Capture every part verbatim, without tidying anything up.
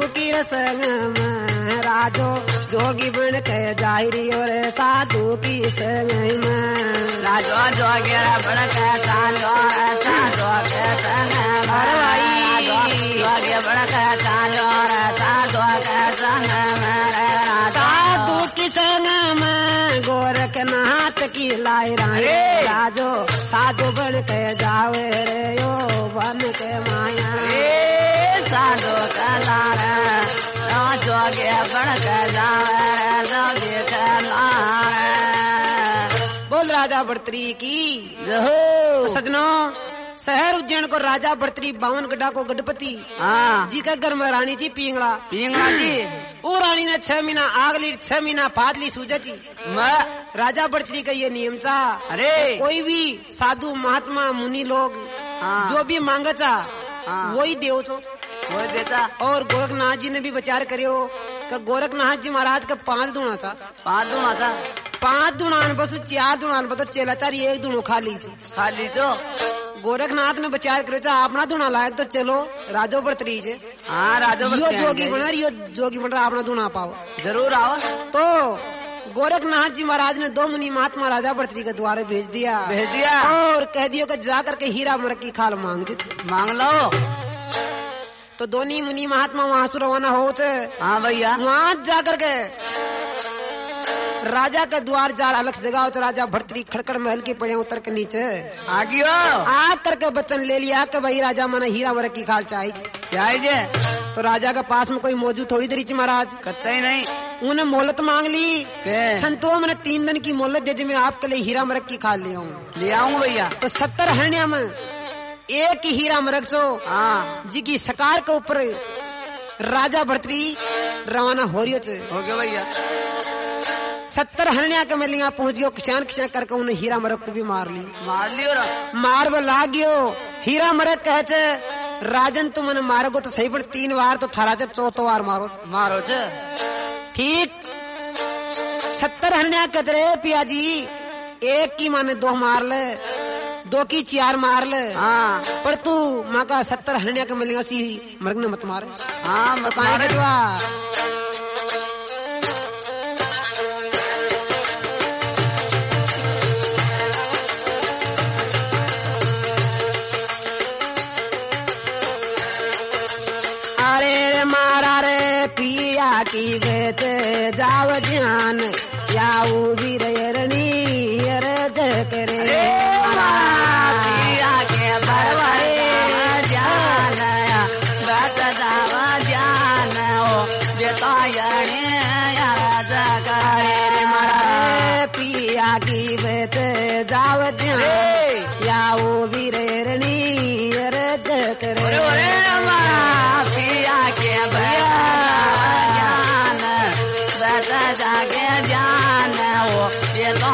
की रसंग में राजो जोगी बन के जाहिरी और साधु की संग में राजो जोगी बन के साधु साधु के संग में जोगी बन के साधु साधु के संग में साधु की संग में गोरखनाथ की लाई रानी राजो साधु बन के जावे रे यो बन के माया साधु का लारे जोगे बन के जावे जोगे के लारे। बोल राजा बड़तरी की सजनों शहर उज्जैन को राजा बड़तरी बावन गड्ढा को गढ़पति हाँ जी का घर में रानी जी पिंगला पिंगला जी वो रानी ने छह महीना आग ली छह महीना फाद ली सूजा जी राजा बड़तरी का ये नियम था अरे कोई भी साधु महात्मा मुनि लोग हाँ। जो भी मांगा था हाँ। वही देव तो वो देता। और गोरखनाथ जी ने भी विचार करियो कि गोरखनाथ जी महाराज का पांच दुना था पांच दुना था पांच दुनान बस चार दुनान बस चेला चार एक दुनो खा ली खा ली तो गोरखनाथ ने विचार करो था अपना दुना लायक तो चलो राजो बड़तरी से हाँ राजो यो जोगी बना यो जोगी बन रहा अपना दुना पाओ जरूर आओ। तो गोरखनाथ जी महाराज ने दो मुनि महात्मा राजा बड़तरी के द्वारे भेज दिया भेज दिया और कह दियो कि जा करके हीरा मरक की खाल मांग दे मांग लो। तो दोनों मुनि महात्मा वहां से रवाना हो हाँ भैया वहां जाकर के राजा का द्वार जार अलग जगह तो राजा भड़तरी खड़कड़ महल के पड़े उतर के नीचे आ गयो आ करके वचन ले लिया कि भाई राजा मना हीरा मरक की खाल चाहिए चाहिए। तो राजा के पास में कोई मौजूद थोड़ी देरी थी महाराज कतई नहीं उन्हें मोहलत मांग ली के? संतों मैंने तीन दिन की मोहलत दे दी मैं आपके लिए हीरा मरक की खाल ले आऊँ ले आऊँ भैया। तो सत्तर हरण्या में एक ही हीरा मरक सो हाँ जी की सकार के ऊपर राजा भड़तरी रवाना हो रही थे हो गया भैया। सत्तर हरण्या के में लिया पहुंच गयो किसान किसान करके उन्हें हीरा मरक को भी मार ली मार लियो रा मार वो लाग गयो हीरा मरक कहते राजन तुम मैंने मारोगो तो सही पर तीन बार तो थारा जब चौथो बार मारो मारो चे ठीक सत्तर हरण्या कहते रे पिया जी एक की माने दो मार ले दो की चार मार ले हाँ पर तू माँ का सत्तर हरण्या के मिलेगा सी मरग ने मत मारे हाँ मत मारे। अरे मारा रे पिया की बेत जाव ध्यान याऊ वीरणी अरज करे पिया के बरवारे जान बत जावा जान हो बेतायणे अरज करे मारा रे पिया की बेत जाव ध्यान याऊ वीरणी अरज करे जागे जान हो ये तो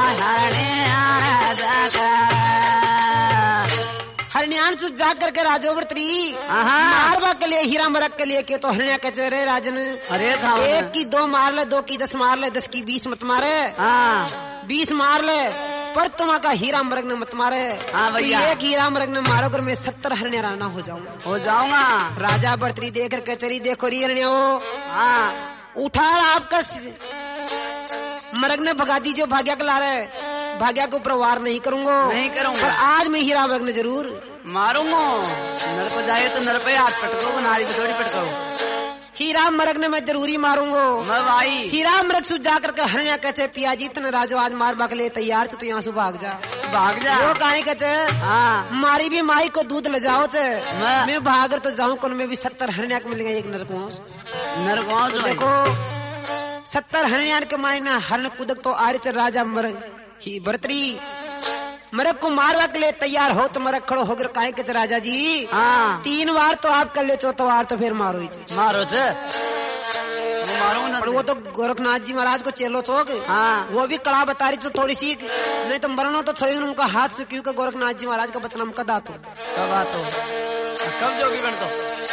हरण्यान से जा करके राजो बड़तरी मारवा के लिए हीरा मरक के लिए के तो हरण्या कहते रे राजन अरे एक की दो मार ले दो की दस मार ले दस की बीस मत मारे हाँ बीस मार ले पर तुम्हारा का हीरा मरग ने मत मारे हाँ भैया एक हीरा मरग ने मारो कर मैं सत्तर हरण्या राना हो जाऊंगा हो जाऊंगा। राजा बड़तरी देख कर कचरी देखो री हरण्या हाँ उठा आपका मरग ने भगा दी जो भाग्या के ला रहे भाग्या को प्रवार नहीं करूंगा नहीं करूंगा आज मैं हीरा मरग ने जरूर मारूंगा। नर पे जाए तो नर पे हाथ पटको नारी पे थोड़ी पटको हीरा मरग ने मैं जरूरी मारूंगा मैं भाई हीरा मरग सु जा करके हरण्या कहते पिया जी तने राजो आज मार बाग ले तैयार तो यहाँ से भाग जा भाग जा वो कहे कहते हाँ मारी भी माई को दूध ले जाओ थे मैं मैं भागर तो जाऊं कौन में भी सत्तर हरण्या के मिलेगा एक नरको नरको तो देखो सत्तर हरण्या के मायना हरण कुदक तो आर्च राजा मरग ही बरतरी मरक को मारवा के लिए तैयार हो तो मरक खड़ो होकर काहे के राजा जी हाँ तीन बार तो आप कर ले चौथा बार तो फिर मारो ही मारो से मारो ना वो तो गोरखनाथ जी महाराज को चेलो चौक हाँ वो भी कड़ा बता रही तो थोड़ी सी नहीं तो मरनो तो छोई उनका हाथ से क्यों गोरखनाथ जी महाराज का बचन हम कदा तो कब आतो कब जोगी बन तो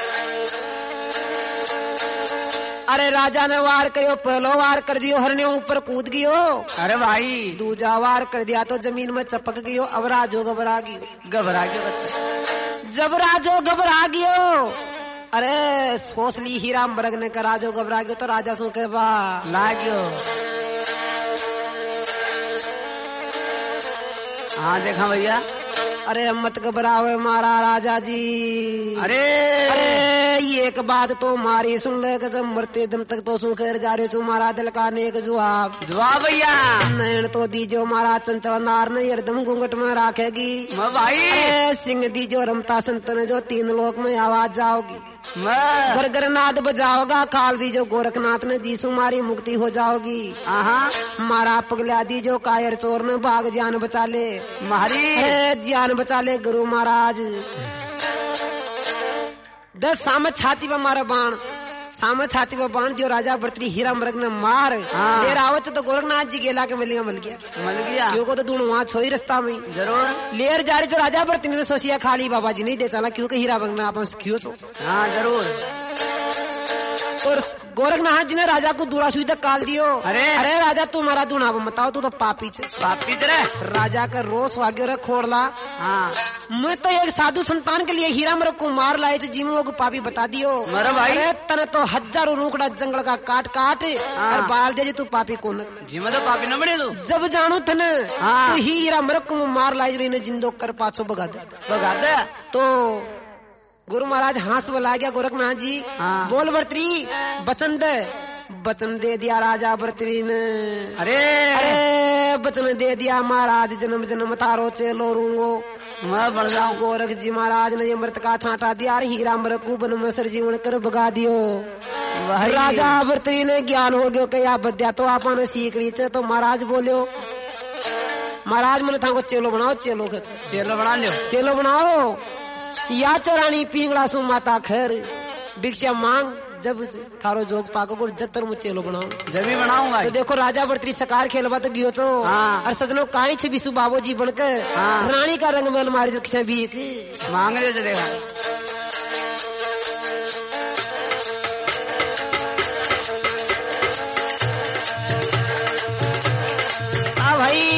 अरे राजा ने वार करो पहलो वार कर दियो हरने ऊपर कूद गयो अरे भाई दूजा वार कर दिया तो जमीन में चपक गयो अब राजो घबरा गयो घबरा गयो जब राजो घबरा गयो अरे सोच ली हीरा मरग ने का राजो घबरा गयो तो राजा सु के बा लाग्यो। हाँ देखा भैया। अरे मत घबराओ मारा राजा जी। अरे अरे ये एक बात तो मारी सुन ले जब मरते दम तक तो सुखेर जा रहे तू मारा दिल का नेक जवाब जवाब भैया। नैन तो दीजो मारा चंचल नार ने हरदम घूंघट में राखेगी भाई। सिंह दीजो रमता संतन जो तीन लोक में आवाज जाओगी घर घर नाद बजाओगा काल दीजो गोरखनाथ ने जी सुमारी मुक्ति हो जाओगी। मारा पगला दीजो कायर चोर ने भाग जान बचा ले मारी जान बचा ले गुरु महाराज। दस सामत छाती पर मारा बाण सामने छाती पर बांध दियो राजा भरतरी हीरा मृग ने मार देर आवत तो गोरखनाथ जी गेला के मिल गया मिल गया मिल गया क्यों को तो दोनों वहाँ छोई रास्ता में जरूर लेर जा रही तो राजा भरतरी ने सोचिया खाली बाबा जी नहीं दे चला क्योंकि हीरा मृग ने आप क्यों तो हाँ जरूर। और गोरखनाथ जी ने राजा को दूरा सुई तक काल दियो। अरे अरे राजा तू मारा दूना बताओ तू तो पापी छे पापी तेरे राजा का रोष वाग्यो रे खोड़ला। हाँ मैं तो एक साधु संतान के लिए हीरा मृग को मार लाए तो जीवों को पापी बता दियो। मेरा भाई तने तो हजारों रूकड़ा जंगल का काट काट और बाल दे तू पापी कौन जी मैं तो पापी न बने तू जब जानू थने तो हीरा मृग को मार लाई ने जिंदो कर पाछो भगा दे भगा दे तो गुरु महाराज हाथ बोला गया गोरखनाथ जी बोल भरतरी बचन दे बचन दे दिया राजा भरतरी ने। अरे अरे बचन दे दिया महाराज जन्म जन्म तारो चेलो रूंगो मैं बढ़ जाऊं। गोरख जी महाराज ने अमृत का छांटा दिया हीरा मृग को बन में सरजीवन कर भगा दियो। राजा भरतरी ने ज्ञान हो गयो क्या बद्या तो आप सीखनी चे तो महाराज बोलो महाराज मैंने था चेलो बनाओ चेलो चेलो बना लो चेलो बनाओ या चरानी पिंगड़ा सु माता खैर भिक्षा मांग जब थारो जोग पाको जतर मुझे चेलो बनाओ जब भी बनाऊंगा तो देखो राजा भरतरी सकार खेलवा तो गियो तो और सदनो काई छे बिसु बाबू जी बनकर रानी का रंग में मारी रक्षा भी मांग ले देखा। हाँ भाई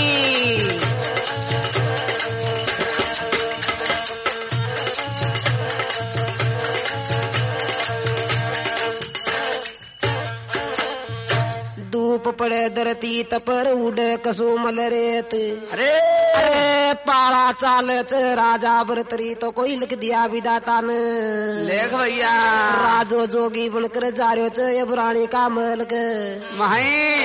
धूप पड़े धरती तपर उड़े कसुमल रेत। अरे अरे पाला चालत राजा भरतरी तो कोई लिख दिया विदाता ने लेख भैया राजो जोगी बनकर जा रहे थे ये बुरानी का मलक माही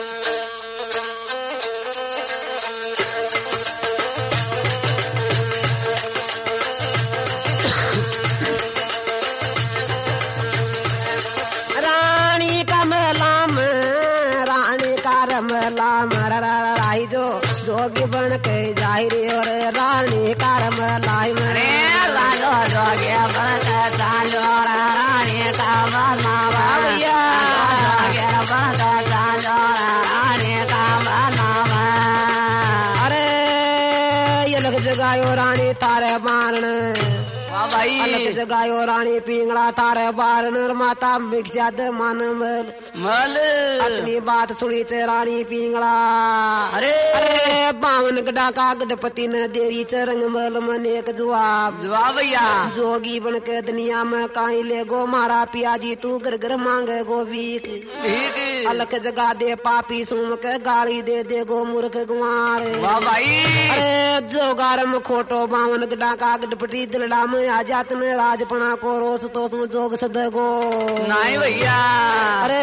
रानी का मलाम रानी का रमलाम राई जो जोगी बन के जाई रे और रानी का रमलाई मरे राजो जोगी बन के जालो रानी का मलाम भैया जोगी बन के जालो रानी का मलाम। अरे ये लग जगायो रानी तारे मारन भाई अलग जगायो रानी पिंगड़ा तारे बारन माता मिक्सा दे मन मल मल अपनी बात सुनी चे रानी पिंगड़ा। अरे अरे बावन गडा का गणपति ने देरी चे रंग मल मन एक जवाब जवाब भैया जोगी बन के दुनिया में काई ले गो मारा पिया जी तू घर घर मांगे गो भीख भीख अलग जगा दे पापी सुम के गाली दे दे गो मूर्ख गुआर। वाह भाई अरे जोगार में खोटो बावन गडा का गणपति दिलड़ा में आजात ने राजपना को रोस तो तुम जोग सदगो नहीं भैया। अरे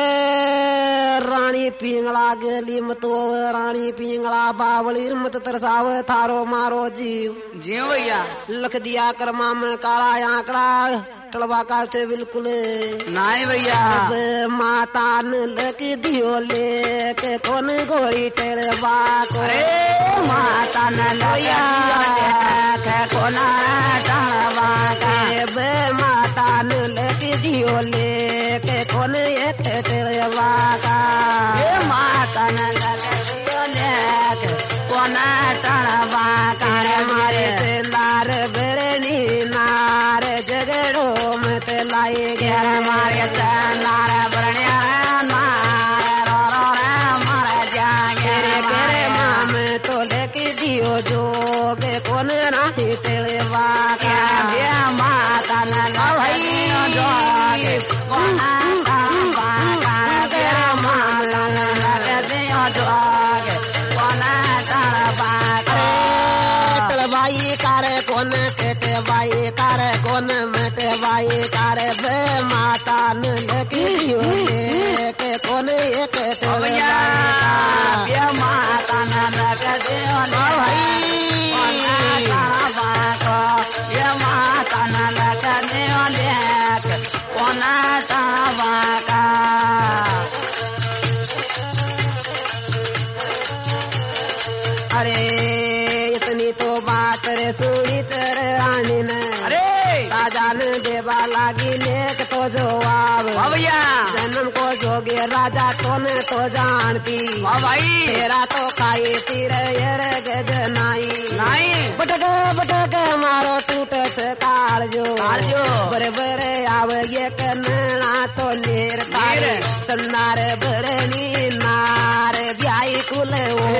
रानी पिंगला गली मत रानी पिंगला बावली मत तरसाव थारो मारो जीव जीव भैया लख दिया कर्मा में काला आंकड़ा टलवा का से बिल्कुल नहीं भैया। माता ने लक दियो ले के कौन गोरी टेरवा को अरे माता ने लया के कौन टलवा बे माता ने लक दियो ले के कौन एक टेरवा का माता ने लक दियो ले के कौन टलवा का मारे तेंदार बेरनी नार जगड़ो मत लाई गया मारे नार बरण्या नार रो रो रे मारे जागे करे माम तो लेके दियो जोग कौन नाही तेरे वाका माता न भाई कोना ताबा काव्या माता लगे जोग कोना ताबा टलवाई करे कोन केटवाई करे कोन मटवाई करे बे माता न लगियो के कोन एक भैया ये माता न लगे भाई कोना ताबा ये माता न लगे कोना ताबा का अरे इतनी तो बात रे सुनी तेरे रानी ने अरे राजा ने देवा लागी लेख तो जवाब भैया जन्म को जोगे राजा तो ने तो जानती भाई तेरा तो खाई तीर यर गज नाई नहीं बटक बटक मारो टूट से कालजो कालजो बरे बरे आवे ये कन्ना तो नीर तार संदार बरनी नार ब्याई कुल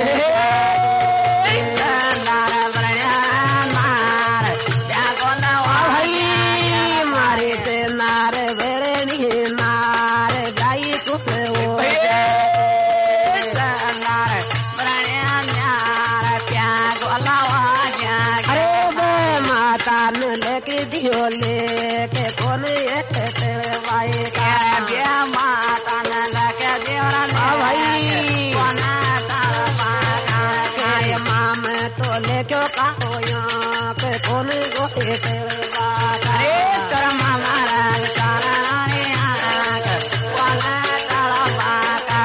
मारे से नार बरनी नार ब्याई कुल माता न लेके दियो लेके कौन एक वाई का माता न लगे दियो भाई कोना ताबा के माम तो ले क्यों कहो यहाँ के कौन गोटे अरे कर मारा तारा कोना ताबा का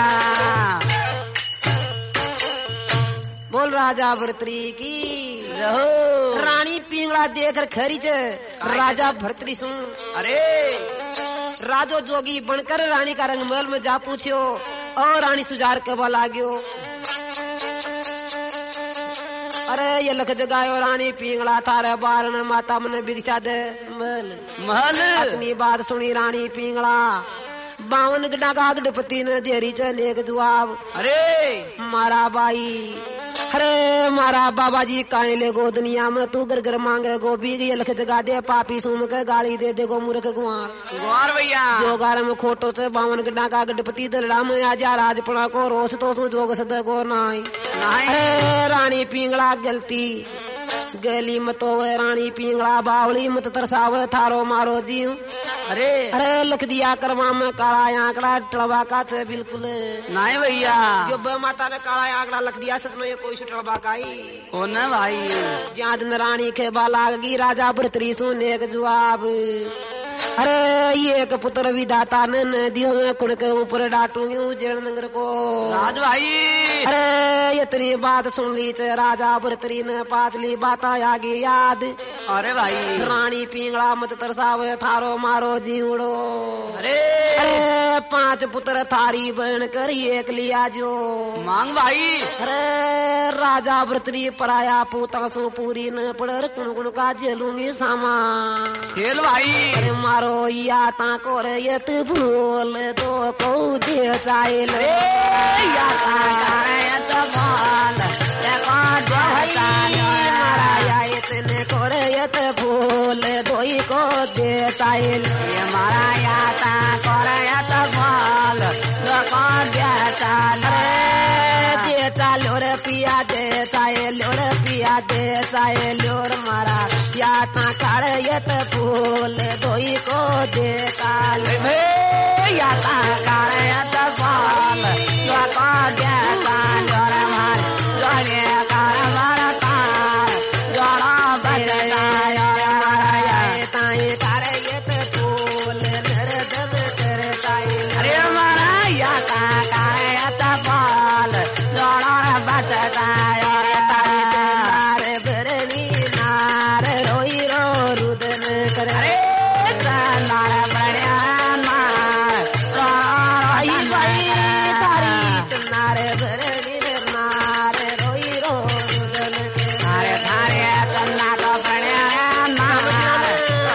बोल राजा भर्तरी की रानी पिंगला देकर खरीच राजा भर्तरी सुन अरे राजो जोगी बनकर रानी का रंगमहल में जा पूछियो और रानी सुजार कबा लाग्यो अरे ये लख जगायो रानी पिंगला थारे बारण माता मन भिक्षा दे महल महल अपनी बात सुनी रानी पिंगला बावन गड्ढा का गडपति ने देरी च नेक जवाब अरे मारा बाई अरे मारा बाबा जी काहे ले गो दुनिया में तू घर घर मांगे गो बीग ये लख जगा दे पापी सुम के गाली दे दे गो मूर्ख गुआर गुआर भैया जो गार में खोटो से बावन गड्ढा का गडपति दलड़ा में आजा राजपणा को रोस तो तू जोग सद गो नाई अरे रानी पिंगला गलती गली मत होवे रानी पिंगला बावली मत तरसावे थारो मारो जीव अरे अरे लख दिया करवा में काला आंकड़ा टलवा का से बिल्कुल नहीं भैया जो ब माता ने काला आंकड़ा लख दिया सच में कोई टलवा का ही कौन है भाई जहाँ दिन रानी के बालागी राजा भर्तरी सुने के जवाब अरे ये एक पुत्र विधाता ने नदियों में कुड़ के ऊपर डांटूंगी उजेड़ नगर को राज भाई अरे इतनी बात सुन ली चे राजा भर्तरी ने पातली बात आगे याद अरे भाई रानी पिंगला मत तरसावे थारो मारो जीवड़ो अरे अरे पांच पुत्र थारी बहन कर एक लिया जो मांग भाई अरे राजा भर्तरी पराया पूता सो पूरी न पड़ कुण कुण का जेलूंगी सामा खेल भाई अरे मारो या ता को रे यत भूल तो को दे चाइल या ता करे यत भूल ते को दोता मारा या इतने को रे यत भूल दोई को दे चाइल ये मारा या ता करे यत भूल तो को दे चाइल दे चालो रे पिया दे चाइल रे पिया दे चाइल रे मारा या ता करे यत भूल दोई को दे काल या ता करे यत भूल तो को दे चाइल रे मार जोगे कर मारा ता जोड़ा बदला मारा या ताई करे यत भूल नर दद कर चाइल अरे मारा या ता करे यत भूल जोड़ा बदला रे ताई नार भरनी नार रोई रो रुदन कर अरे नार बड़िया नार आई भाई तारी नार भरनी नार रोई रो रुदन अरे थारे कन्ना तो बड़िया नार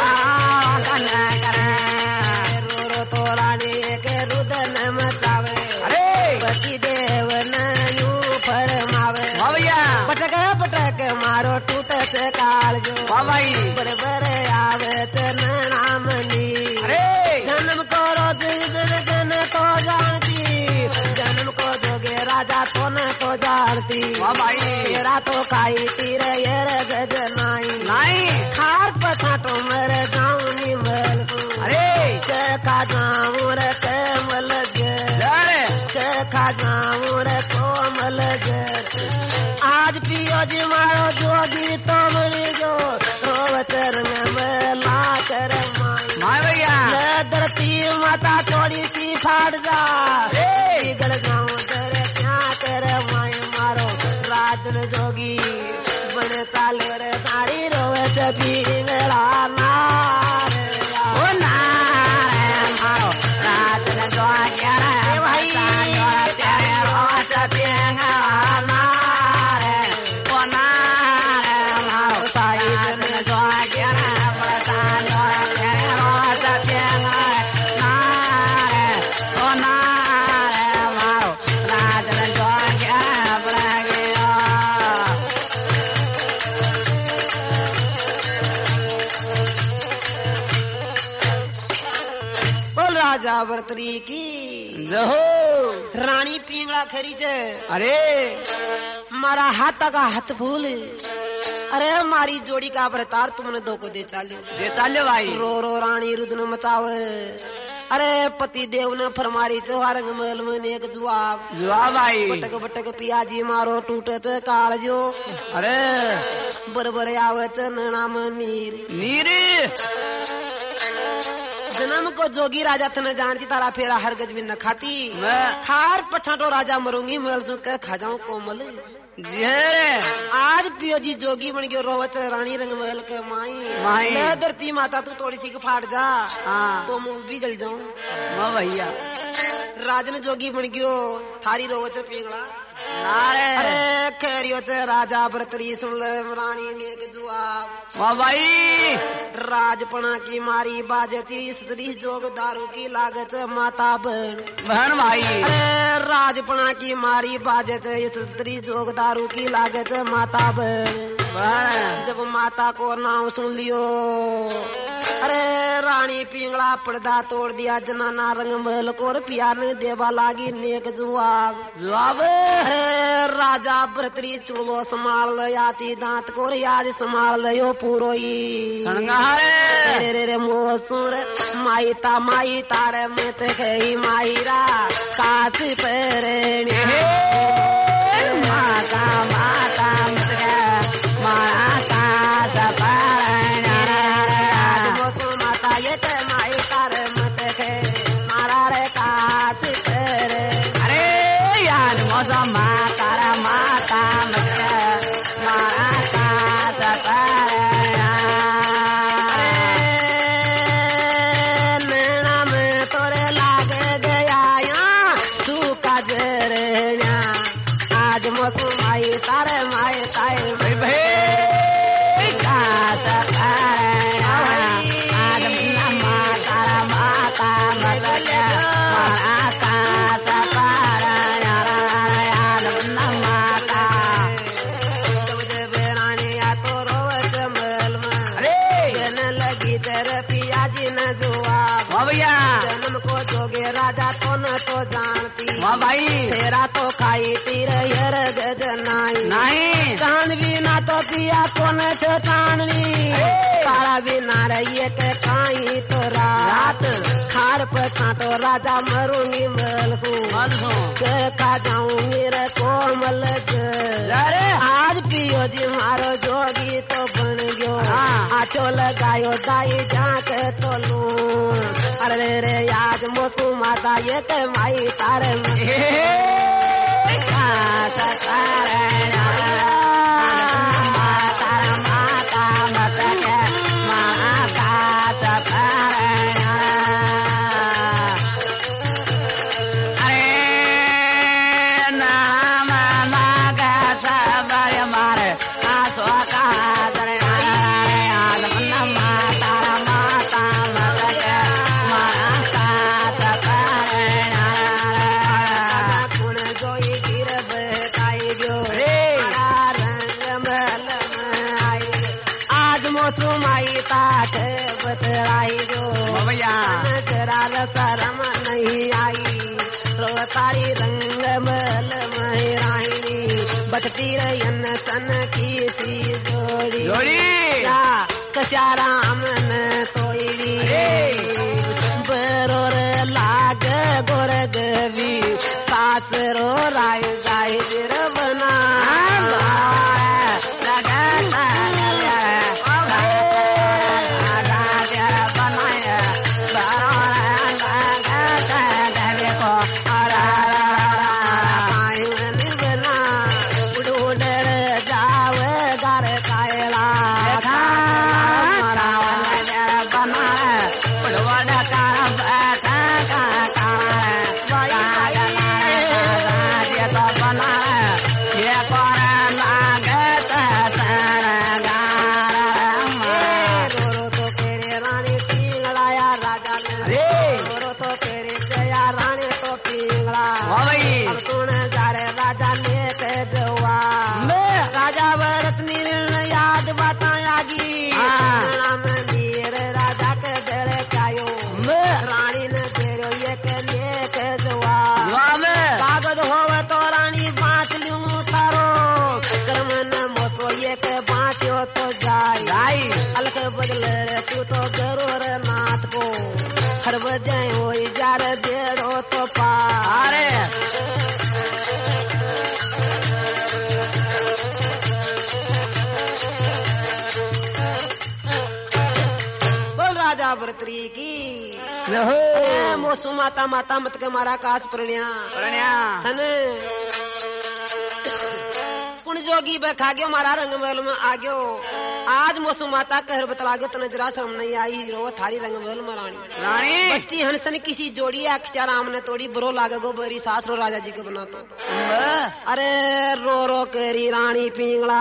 करे रो रो तो रानी के रुदन मचावे अरे पति देव न यू फरमावे भैया पटक पटक मारो टूट टूटत काल जो वाह भाई बरबर आवत नाम नी अरे जन्म को रोज दिन दिन तो जानती जन्म को जोगे राजा तो न तो जानती वाह भाई तेरा तो काई तीर यर गज नाई नहीं खार पछाटो मर जाऊं नी मल अरे चखा जाऊं रे कमल गर अरे चखा जाऊं रे कोमल गर आज पियो जी मारो जोगी तो मणि जो रोवत रंग में ला कर माई माय भैया धरती माता थोड़ी सी फाड़ जा गड़ जाऊं कर क्या कर माई मारो राजन जोगी बड़े ताले रे तारी रोवत पिंगला नार ओ नारे मारो राजन जोगी रे भाई तेरे रोवत पिंगला नारे ओ नारे मारो ताई जन जोगी रे बड़तान तेरे रोवत पिंगला नारे ओ नारे मारो राजन जोगी रे बड़गिया बोल राजा बर्तरी की जहो रानी पिंगला खरी छे अरे मारा हाथ का हाथ फूल अरे मारी जोड़ी का बरतार तुमने दो को दे चाल्यो दे चाल्यो भाई रो रो रानी रुदन मचाव अरे पति देव ने फरमारी त्योहार महल में एक जवाब जवाब भाई बटक बटक पियाजी मारो टूटत काल जो अरे बरबर आवत नाम नीर नीर जन्म को जोगी राजा तने जानती तारा फेरा हर गज में न खाती मैं खार पठाटो राजा मरूंगी महल सु के खा जाऊं कोमल ये आज पियो जी जोगी बन गयो रोवत रानी रंग महल के माई माई। ले धरती माता तू थोड़ी सी फाट जा हाँ तो मुंह भी गल जाऊं वाह भैया राजन जोगी बन गयो थारी रोवत पिंगला नारे अरे खैरियो चे राजा बरतरी सुन ले रानी ने के जवाब वाह भाई राजपना की मारी बाजती स्त्री जोग दारू की लागत माता बन बहन भाई अरे राजपना की मारी बाजत स्त्री जोग दारू की लागत माता बन बहन जब माता को नाम सुन लियो अरे रानी पिंगला पर्दा तोड़ दिया जनाना रंग महल को पिया ने देवा लागी नेक जवाब जवाब अरे राजा बरतरी चुड़लो संभाल लयाती दांत को याद संभाल लियो पूरो ही संगारे रे रे रे मोसुर माई ता माई तारे मत गई माईरा काश परेणे माता माता मत मारा काश परेणे मोसु माता ये ते माई तारे मत गई मारा रे काश परे अरे यार मौसम माता रा माता मत मारा काश परेणे नैना में तोरे लागे गया या तू काजरण्या आज मोसु माई तारे माई तारे भाई भाई काश परेणे आज माता रा माता मत मारा काश परेणे आज माता जब जब रानी आ तो रोवत महल में अरे जन लगी तेरे पियाजी न जवाब वाह भैया जन्म को जोगे राजा तो न तो जानती वाह भाई तेरा तो खाई तीर यर गज नाई नहीं चांद भी ना तो पिया को न तो चांदनी तारा भी ना रही के काई तो रात खार पर कांटो राजा मरूंगी महल को के खा जाऊंगी रे कोमल अरे आज पियो जी मारो जोगी तो बन गयो हाँ। आचो लगायो दाई जाके तो लू अरे रे आज मोसू माता ये के माई तारे काश परेणे माता रा माता मत मारा काश परेणे अरे नाम लागे सबरे मारे आसो का माता रा माता मत मारा काश परेणे जोई गिर बहकाई गयो रे। मोसुमाई ताक बतराई जो भैया जराल शरम नहीं आई रोतारी रंग मल महराइनी बटती रयन सन की सी जोड़ी जोड़ी कशा राम न तोड़ी बरोर लाग गोर गवी सासरो राय जाय बना जय हो जार देड़ो तो पारे बोल राजा भरतरी की मोसू माता माता मत के मारा काश प्रणिया प्रणिया सन पुण्य जोगी बैठा गयो मारा रंग महल में आ गयो आज मोसू माता कहर बतला गयो तने जरा शर्म नहीं आई रो थारी रंग महल में रानी रानी बस्ती हंसन किसी जोड़ी अक्षर राम ने तोड़ी बरो लागे गो बरी सास रो राजा जी को बना तो अरे रो रो करी रानी पिंगला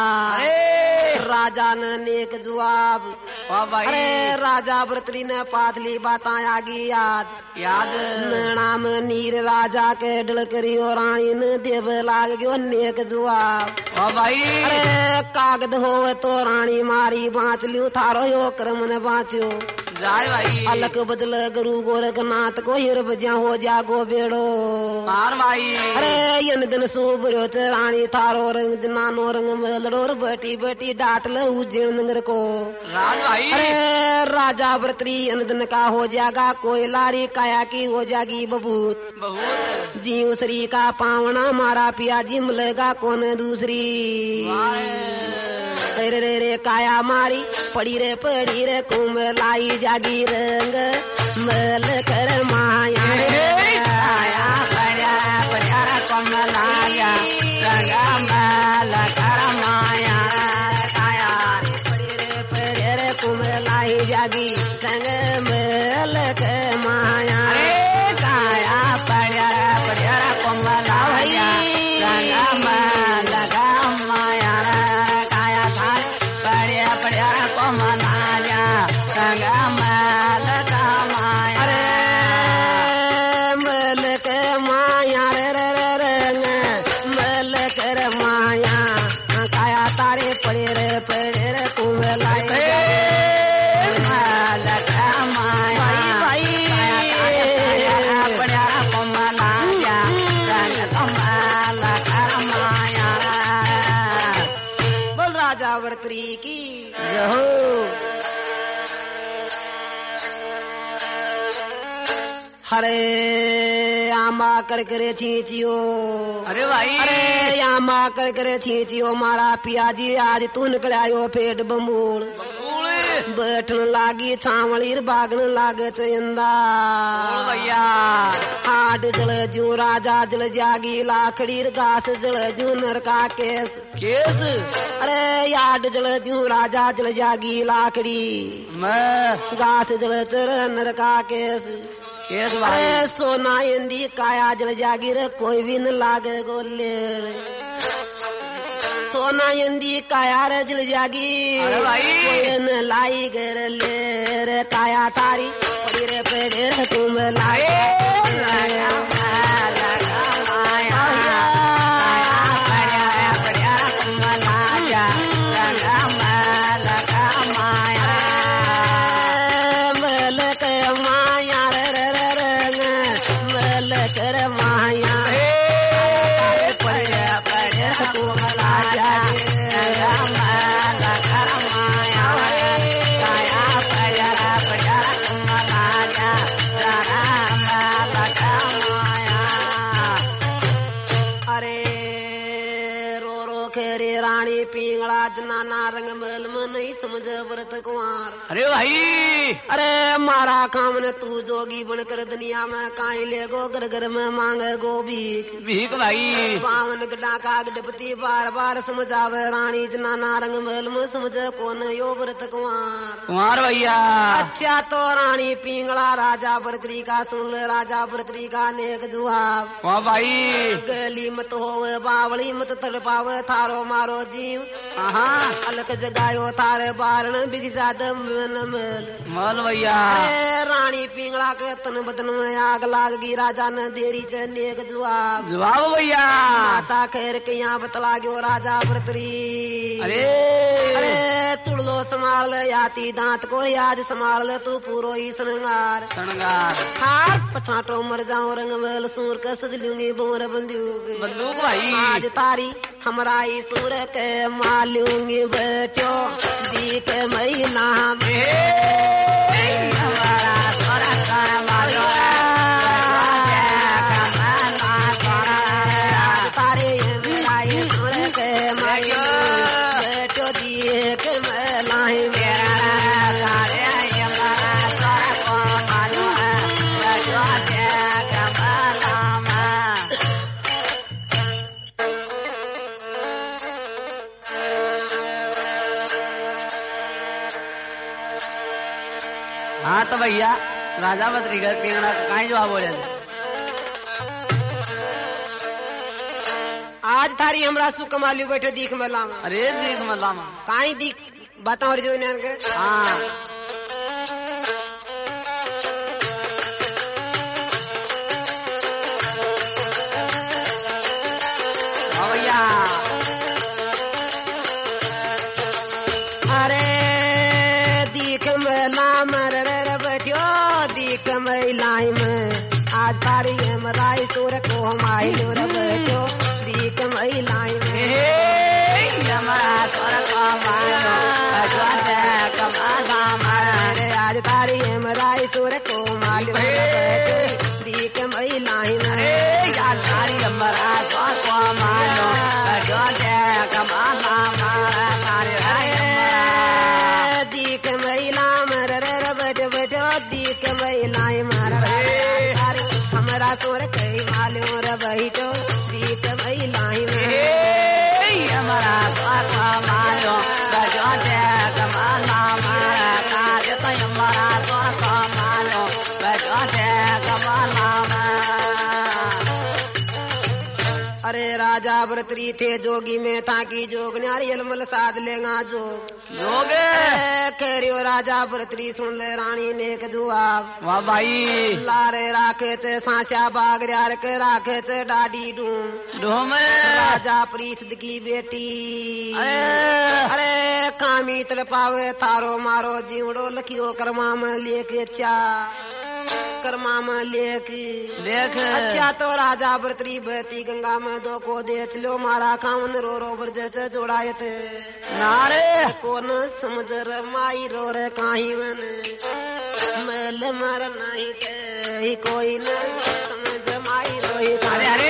राजा ने नेक जवाब अरे राजा भरतरी ने पाथली बात आगी याद याद नाम नीर राजा के डल करी और रानी ने देव लाग गयो नेक जवाब भाई अरे कागद हो तो रानी मारी बाँच लियो थारो यो क्रम ने बाँचो जाय भाई अलक बदल गुरु गोरखनाथ को हिर बजा हो जागो बेड़ो मार भाई अरे यन दिन सुबरो रानी थारो रंग जनानो रंग मलड़ोर बटी बटी डाट लहू जीण नगर को राज भाई अरे राजा भरतरी यन दिन का हो जागा कोई लारी काया की हो जागी बबूत बहुत जीव श्री का पावना मारा पिया जिम लेगा कौन दूसरी रे रे रे काया मारी पड़ी रे पड़ी रे कुम लाई जागी रंग मल कर माया आया पड़ा पड़ा कुम लाया रंग मल कर माया काया पड़ी रे पड़ी रे कुम लाई जागी रंग मल कर माया काया पड़ा पड़ा कुम लाया रंग मल कर माया मनाया रंग मल का माया अरे मल के माया रे रे रे रंग मल कर माया काया तारे पड़े रे पड़े रे कुम लाई मल का माया पड़ा कुम लाया रंग कमल कर माया बोल राजा भरतरी की हरे आमा कर करे छींचियो अरे भाई अरे आमा कर करे छींचियो मारा पियाजी आज तू निकलायो पेट बमूल बैठन लागी छावली बागन लागे चंदा भैया हाट जल जू राजा जल जागी लाखड़ी घास जल जू नरका केस केस अरे याद जल जू राजा जल जागी लाखड़ी घास जल चर नरका केस केस अरे सोना इंदी काया जल जागी रे कोई भी न लागे गोले सोना इंदी काया रे जल जागी अरे भाई कोई न लाई गर ले रे काया तारी पड़ी रे पेड़े रे तुम लाए लाया लाया माया बढ़िया बढ़िया तुम लाया रंगा माला का पिंगला जनाना रंग महल में नहीं समझ व्रत कुंवर। अरे भाई अरे मारा काम ने तू जोगी बनकर दुनिया में काई ले गो घर घर में मांगे गो भीख भीख भाई। पावन गड्ढा का गडपति बार बार समझावे रानी जनाना रंग महल में समझ कौन यो व्रत कुंवर। कुंवर भैया अच्छा तो रानी पिंगला राजा भरतरी का सुन ले राजा भरतरी का नेक जवाब। वाह भाई गली मत होवे बावली मत तड़पावे थारो मारो जीव हाँ अलग जगायो थारे बारण बिगजा दम मल मल भैया। रानी पिंगला के तन बदन में आग लाग गई राजा ने देरी से नेक जवाब। जवाब भैया माता खैर के यहाँ बतला गयो राजा भरतरी। अरे अरे तुड़लो संभाल ले याती दांत को आज संभाल ले तू पूरो ही श्रृंगार श्रृंगार हाथ पछाटो मर जाओ रंग महल सूर के सज लूंगी बोर बंदूक बंदूक भाई। आज तारी हमरा ही सूर के मालूंगी बैठो दी के महिला में हमारा तोरा का मालो तारे मिलाई सूर के मालो बैठो दी के महिला मेरा हाँ तो भैया राजा बद्री घर पिंगला कहीं जवाब बोले आज थारी हमरा सु कमाली बैठो दीख में लामा। अरे देख मतलब काई दीख बताओ जो इन्हें के हाँ भैया। अरे दीख में लाम रे बैठो दीख में लाई में आज तारी मराई तोर को हमारी लोर बैठो दीख में लाई में हमारा तोरा का मालो अरे आज तारी मराई तोर को हमारी बैठो दीख में लाई में यार तारी हमारा तोरा का मालो कमाला मारा तारे दीख महिला मर रे बैठ बैठो दीख महिलाएं मार हमारा तोर कई मालूम रे बैठो दीख महिलाएं हमारा तोरा मालो कमाला मारा तारे तो हमारा तोरा का मालो कमाला मारा। अरे राजा भरतरी थे जोगी में ताकि जोग नारियल मल साध लेगा जोग जोग करियो राजा भरतरी सुन ले रानी ने एक जवाब। वाह भाई लारे राखे ते सांचा बाग यार के राखे ते डाडी डूम डूम राजा परिषद की बेटी। अरे अरे कामी तड़पावे थारो मारो जीवड़ो लखियो कर्मा में लेके चा कर्मा में लेक देख अच्छा तो राजा भरतरी बहती गंगा में दो को देख लो मारा कामन रो रो बर जैसे जोड़ायत नारे कौन समझ र माई रो रे काही मन मेल मर नहीं के ही कोई न समझ माई रोई अरे अरे